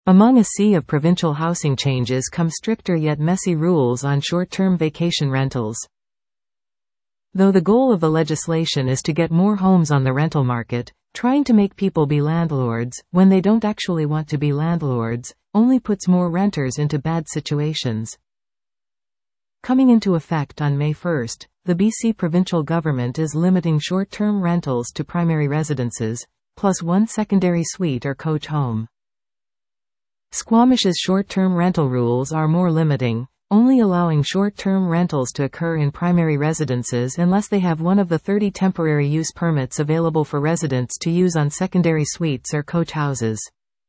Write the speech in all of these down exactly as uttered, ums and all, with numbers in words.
Among a sea of provincial housing changes come stricter yet messy rules on short-term vacation rentals. Though the goal of the legislation is to get more homes on the rental market, trying to make people be landlords, when they don't actually want to be landlords, only puts more renters into bad situations. Coming into effect on May first, the B C provincial government is limiting short-term rentals to primary residences, plus one secondary suite or coach home. Squamish's short-term rental rules are more limiting, only allowing short-term rentals to occur in primary residences unless they have one of the thirty temporary use permits available for residents to use on secondary suites or coach houses.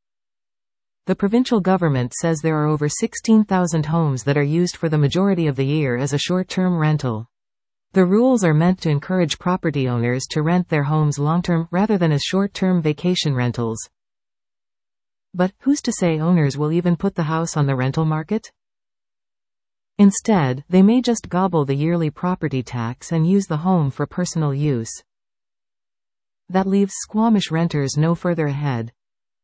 The provincial government says there are over sixteen thousand homes that are used for the majority of the year as a short-term rental. The rules are meant to encourage property owners to rent their homes long-term rather than as short-term vacation rentals. But, who's to say owners will even put the house on the rental market? Instead, they may just gobble the yearly property tax and use the home for personal use. That leaves Squamish renters no further ahead.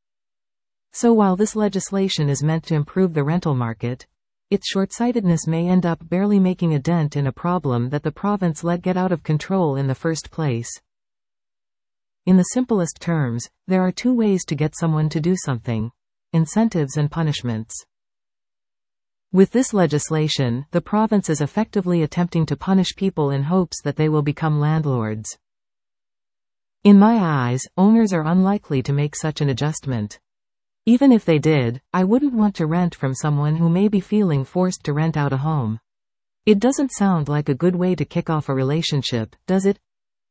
So while this legislation is meant to improve the rental market, its short-sightedness may end up barely making a dent in a problem that the province let get out of control in the first place. In the simplest terms, there are two ways to get someone to do something: incentives and punishments. With this legislation, the province is effectively attempting to punish people in hopes that they will become landlords. In my eyes, owners are unlikely to make such an adjustment. Even if they did, I wouldn't want to rent from someone who may be feeling forced to rent out a home. It doesn't sound like a good way to kick off a relationship, does it?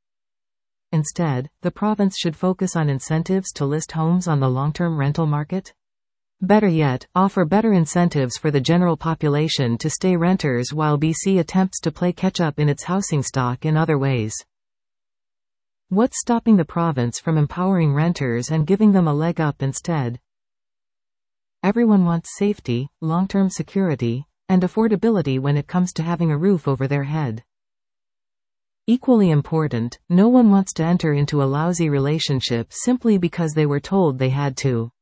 Instead, the province should focus on incentives to list homes on the long-term rental market. Better yet, offer better incentives for the general population to stay renters while B C attempts to play catch-up in its housing stock in other ways. What's stopping the province from empowering renters and giving them a leg up instead? Everyone wants safety, long-term security, and affordability when it comes to having a roof over their head. Equally important, no one wants to enter into a lousy relationship simply because they were told they had to.